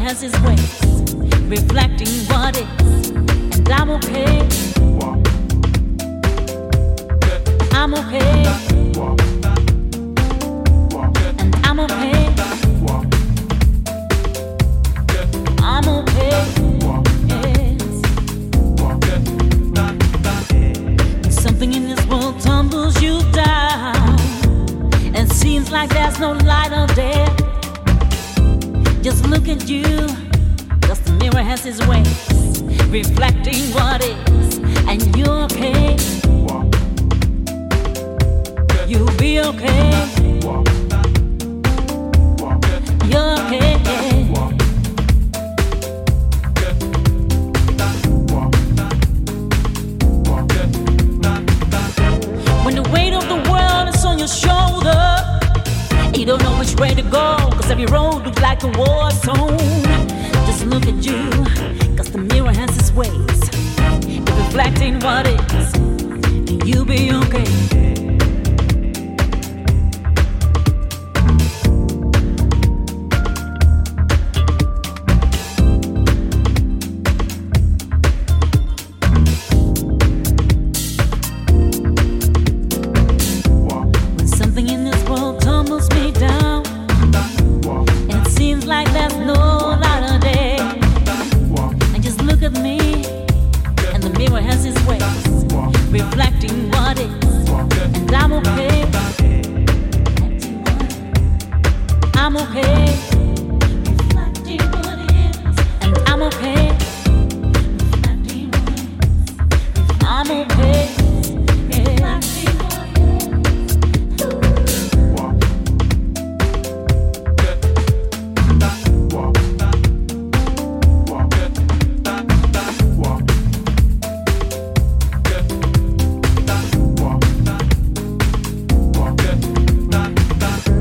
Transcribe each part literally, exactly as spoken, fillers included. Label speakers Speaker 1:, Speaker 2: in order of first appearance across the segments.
Speaker 1: has its ways, reflecting what is, and I'm okay. I'm okay, and I'm okay. I'm okay. Yes. When something in this world tumbles you down, and seems like there's no light out there. Just look at you, 'cause the mirror has its ways, reflecting what is, and you're okay. You'll be okay. You're okay. When the weight of the world is on your shoulder, you don't know which way to go, 'cause every road looks like a war zone. Just look at you, 'cause the mirror has its ways, reflecting what is, and you'll be okay. Reflecting what is, and I'm okay. I'm okay. Reflecting what is, and I'm okay. Reflecting what is, I'm okay.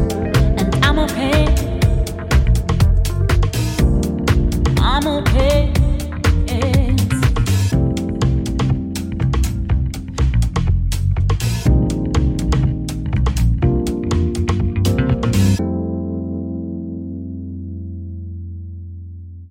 Speaker 1: I'm okay.